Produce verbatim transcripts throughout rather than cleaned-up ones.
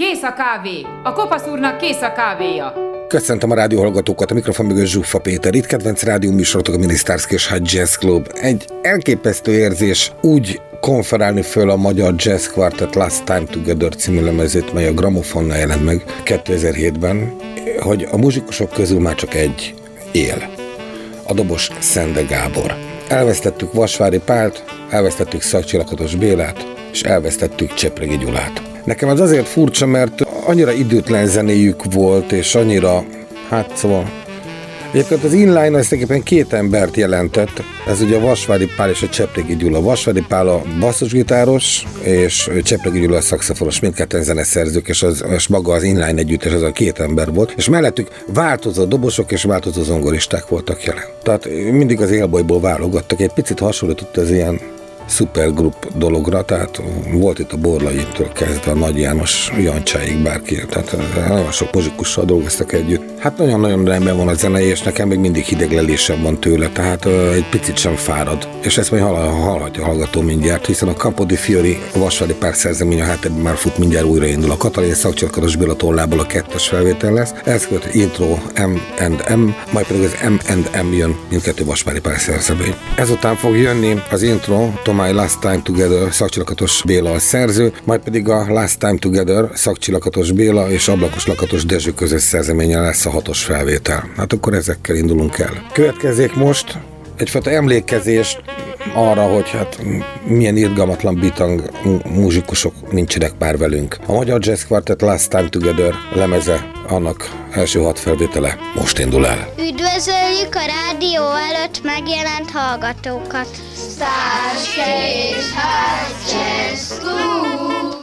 Kész a kávé! A Kopasz úrnak kész a kávéja! Köszöntöm a rádióhallgatókat, a mikrofon mögött Zsuffa Péter. Itt kedvenc rádió műsorotok a Minisztárszki és High Jazz Club. Egy elképesztő érzés úgy konferálni föl a magyar jazz quartet Last Time Together című lemezét, mely a Gramofonnál jelent meg kétezer-hétben, hogy a muzsikusok közül már csak egy él. A dobos Szende Gábor. Elvesztettük Vasvári Pált, elvesztettük Szakcsi Lakatos Bélát, és elvesztettük Csepregi Gyulát. Nekem az azért furcsa, mert annyira időtlen zenéjük volt, és annyira, hát szóval... Egyébként az inline az tulajdonképpen két embert jelentett, ez ugye a Vasvári Pál és a Csepregi Gyula. Vasvári Pál a basszusgitáros, és Csepregi Gyula a szaxofonos, mindketten zeneszerzők, és, az, és maga az inline együttes az a két ember volt, és mellettük változó dobosok és változó zongoristák voltak jelen. Tehát mindig az élbolyból válogattak, egy picit hasonlított az ilyen szupergrup dologra, tehát volt itt a Borlaitól kezdve a Nagy János Jancsáig bárki, tehát nagyon sok muzsikussal dolgoztak együtt. Hát nagyon-nagyon rendben van a zene, és nekem még mindig hideglelésem van tőle, tehát uh, egy picit sem fárad. És ezt majd hall- hallhatja a hallgató mindjárt, hiszen a Campo di Fiori, a Vasvári Pár szerzemény a háttérben már fut, mindjárt újraindul. A Katalin Szakcsi Lakatos Béla tollából a kettes felvétel lesz, ez köt intro M and M, majd pedig az M and M jön, mindkettő Vasvári Pár szerzemény. Ezután fog jönni az intro, My Last Time Together, Szakcsi Lakatos Béla a szerző, majd pedig a Last Time Together, Szakcsi Lakatos Béla és Ablakos Lakatos Dezső közös szerzeménye lesz a hatos felvétel. Hát akkor ezekkel indulunk el. Következzék most egyfajta emlékezést arra, hogy hát milyen irgalmatlan bitang muzsikusok nincsenek már velünk. A Magyar Jazz Quartet Last Time Together lemeze, annak első hat felvétele most indul el. Üdvözöljük a rádió előtt megjelent hallgatókat! Minisztárszki és High Jazz Club!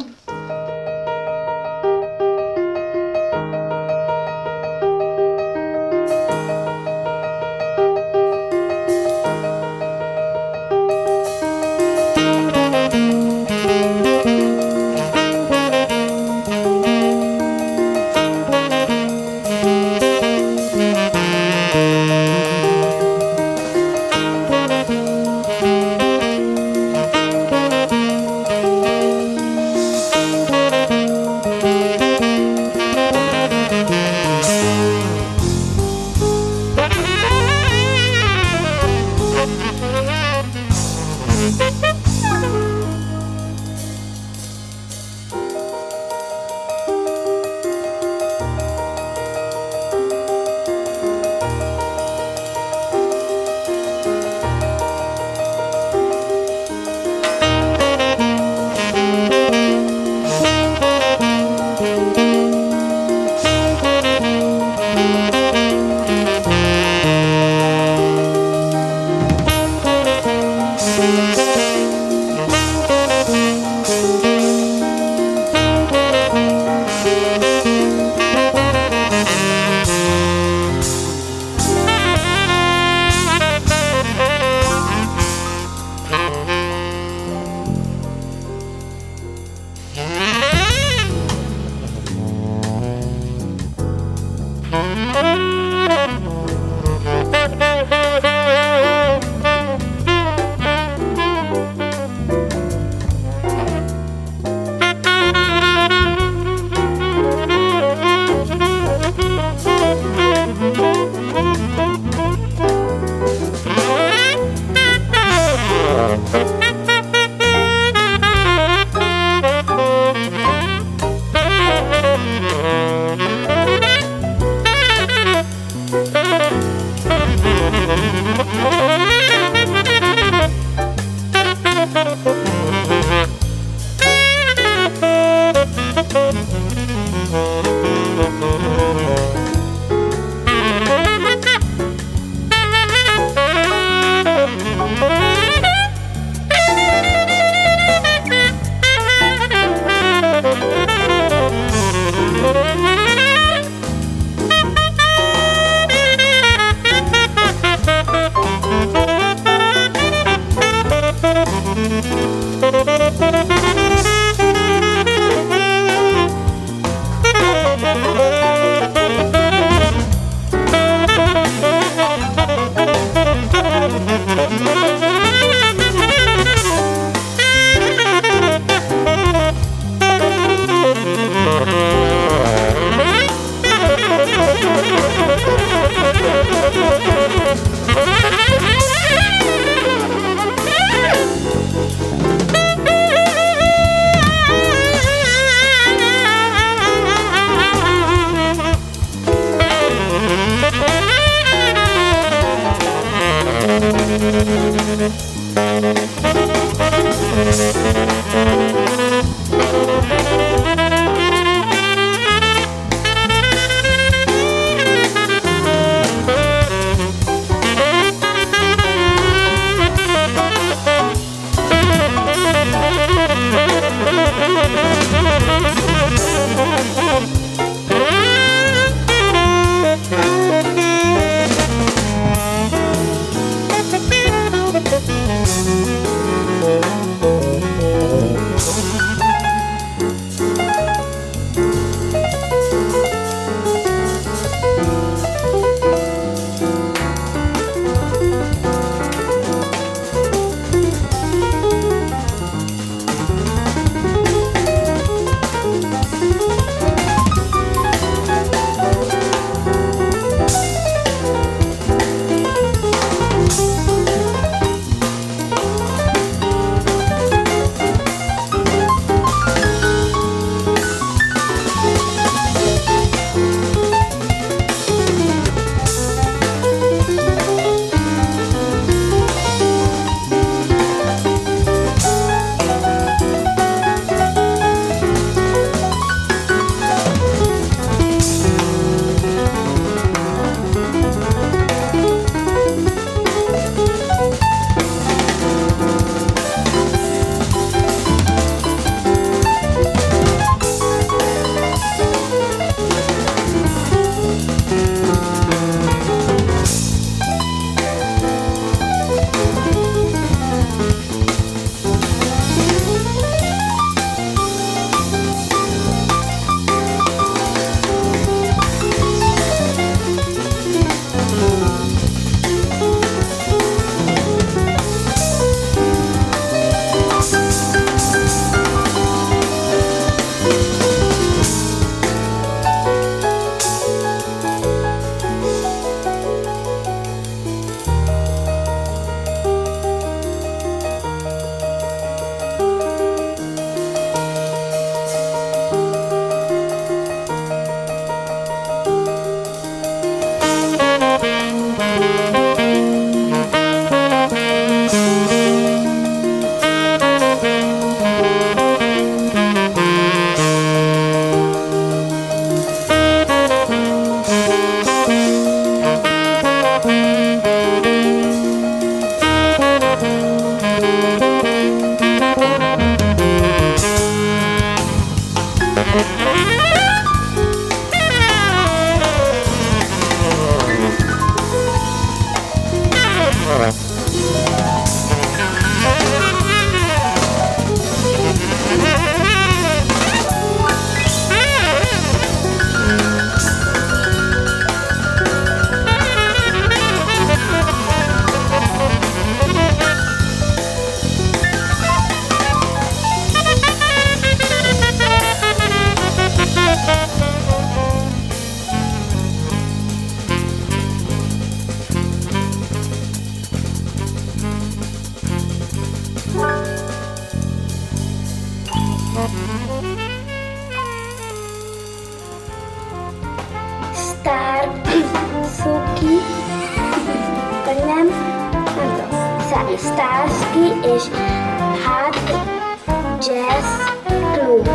Starsky, vagy nem, nem tudom, Starsky és Hard Jazz Club.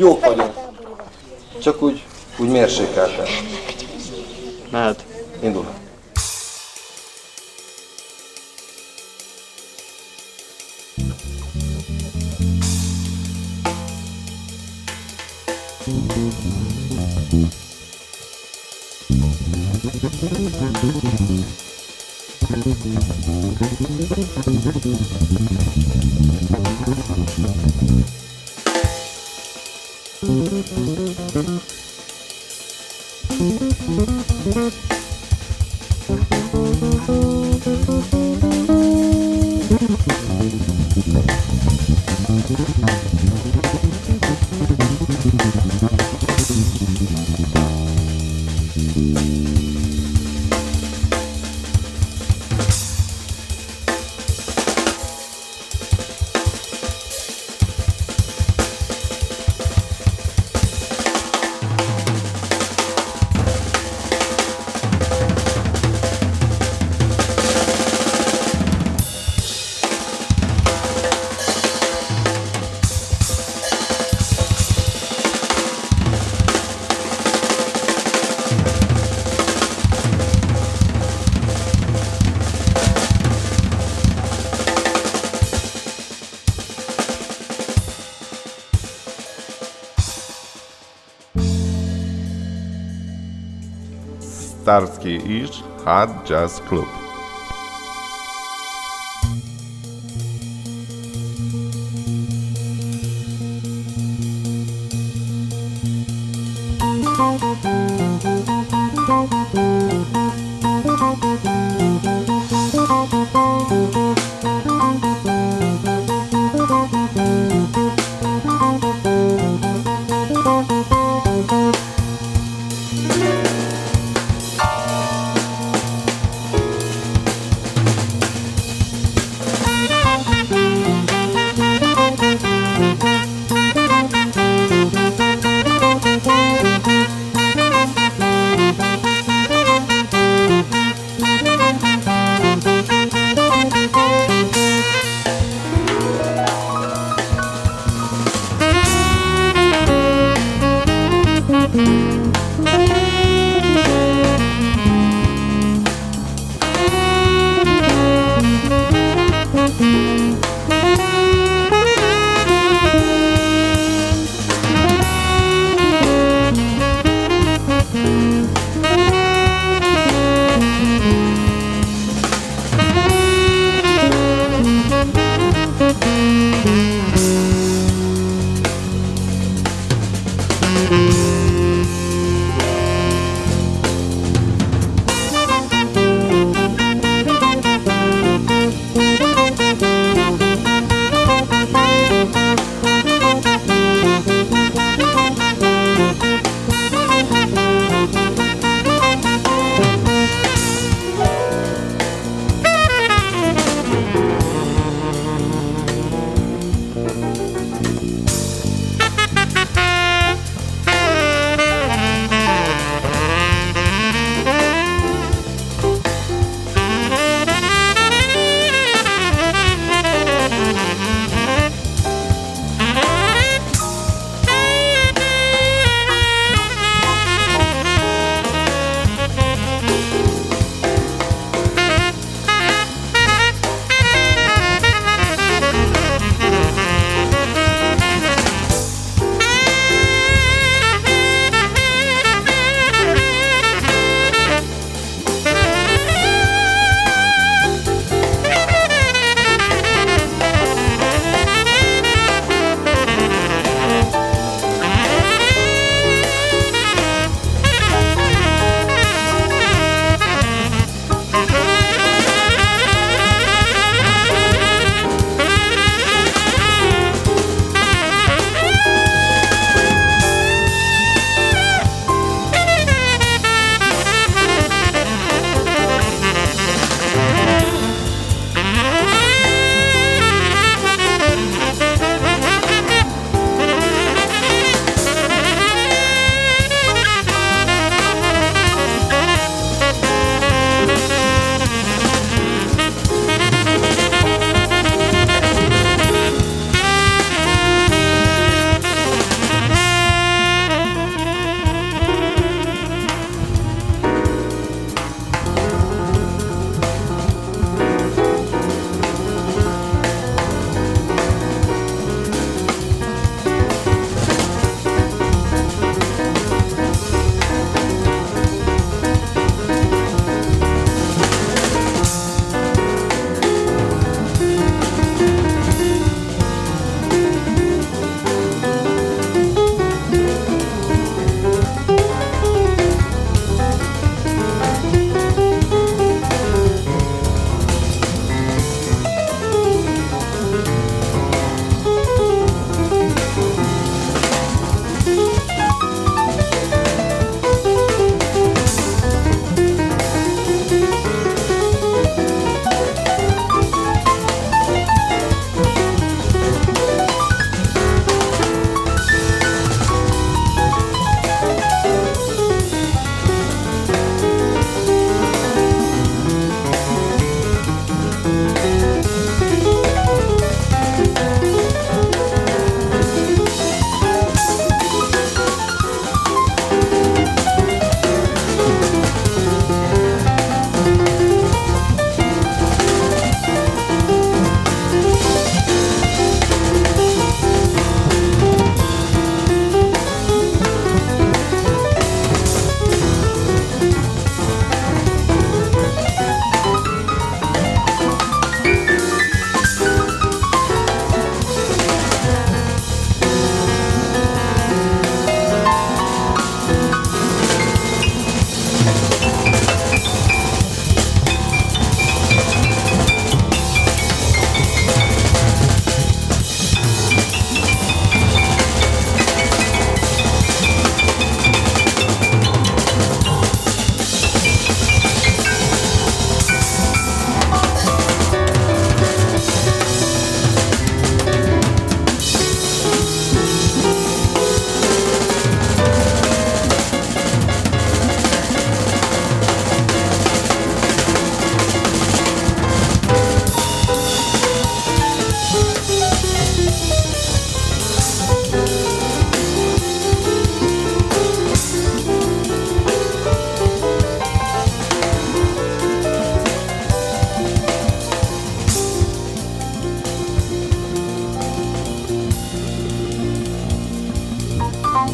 Jók vagyunk. Csak úgy, úgy mérsékelten. Mehet. Indul. Starsky Ish Hard Jazz Club.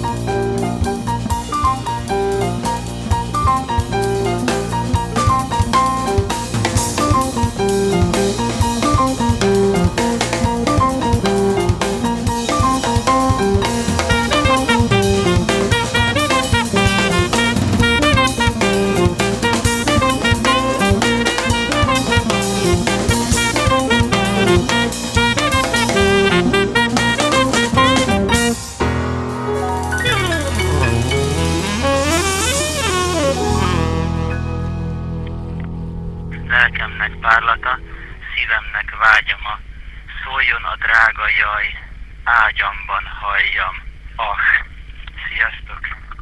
Lelkemnek párlata, szívemnek vágyama, szóljon a drága jaj, ágyamban halljam. Ah, sziasztok!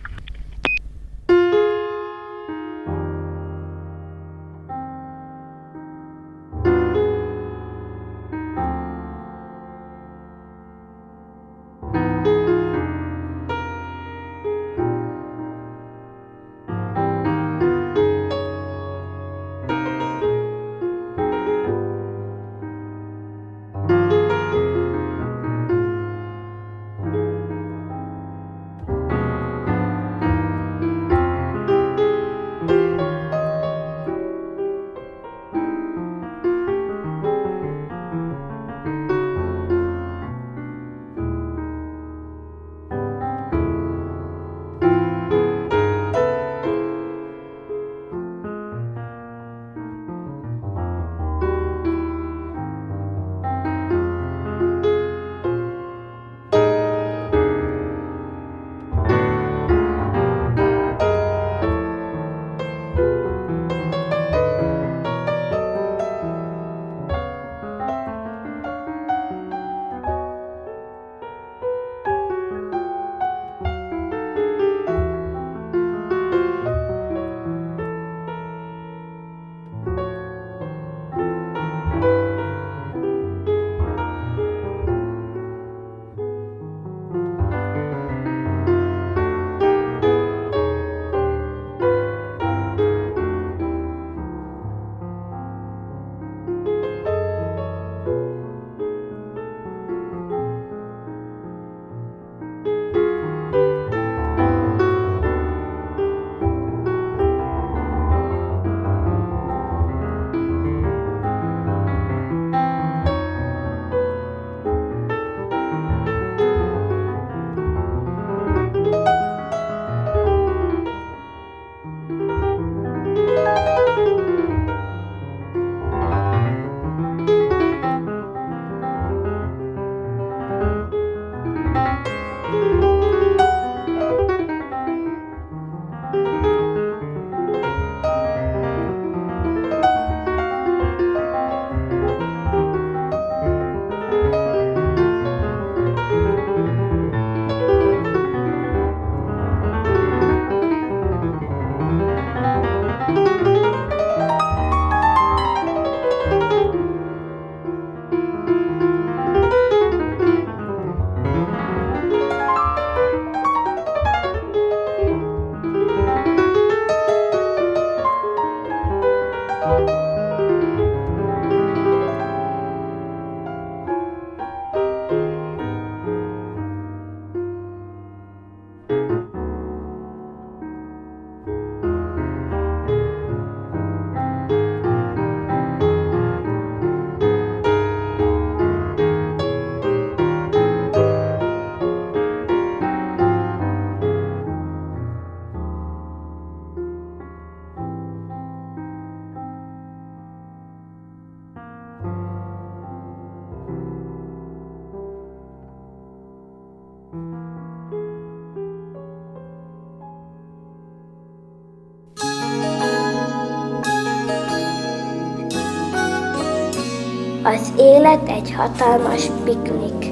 Az élet egy hatalmas piknik.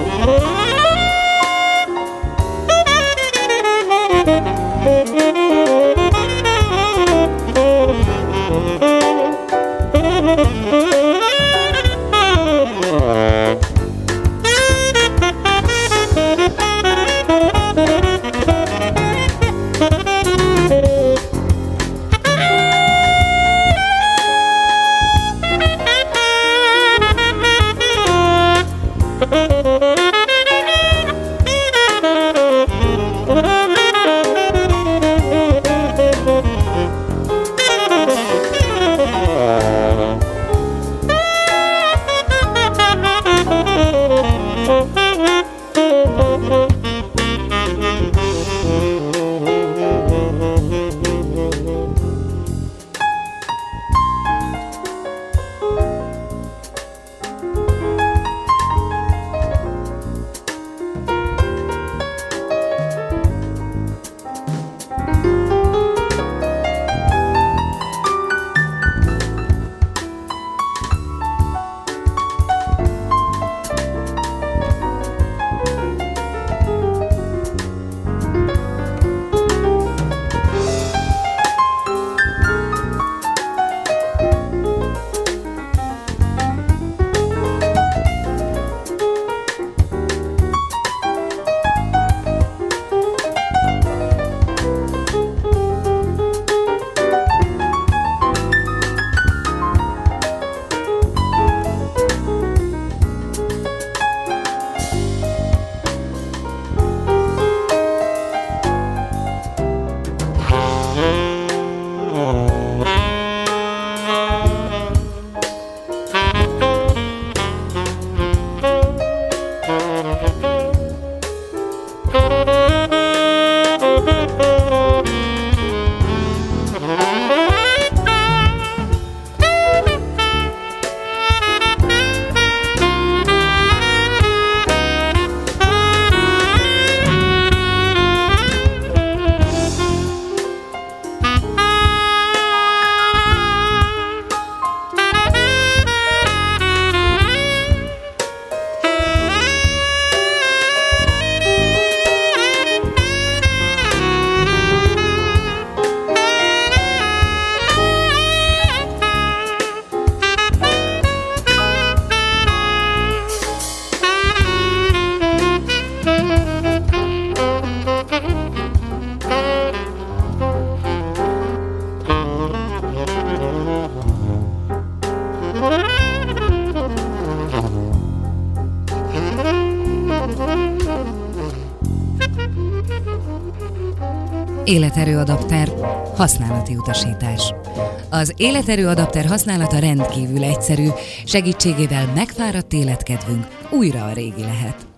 Életerőadapter, használati utasítás. Az életerőadapter használata rendkívül egyszerű, segítségével megfáradt életkedvünk újra a régi lehet.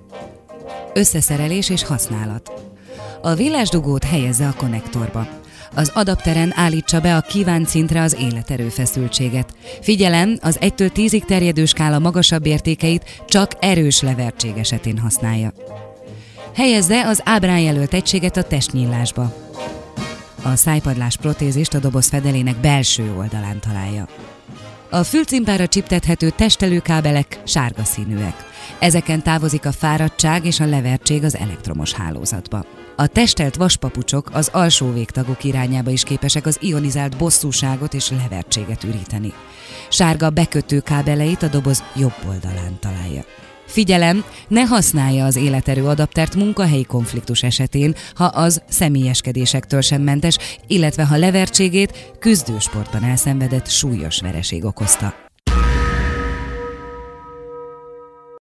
Összeszerelés és használat. A villásdugót helyezze a konnektorba. Az adapteren állítsa be a kívánt szintre az életerő feszültséget. Figyelem, az egytől tízig terjedő skála magasabb értékeit csak erős levertség esetén használja. Helyezze az ábrán jelölt egységet a testnyílásba. A szájpadlás protézist a doboz fedelének belső oldalán találja. A fülcimpára csiptethető testelőkábelek sárga színűek. Ezeken távozik a fáradtság és a levertség az elektromos hálózatba. A testelt vaspapucsok az alsó végtagok irányába is képesek az ionizált bosszúságot és levertséget üríteni. Sárga bekötő kábeleit a doboz jobb oldalán találja. Figyelem, ne használja az életerőadaptert munkahelyi konfliktus esetén, ha az személyeskedésektől sem mentes, illetve ha levertségét küzdősportban elszenvedett súlyos vereség okozta.